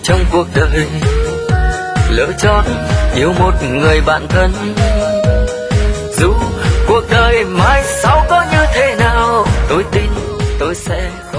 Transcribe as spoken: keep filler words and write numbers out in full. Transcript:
trong cuộc đời, lỡ chót yêu một người bạn thân. Dù cuộc đời mai sau có như thế nào, tôi tin tôi sẽ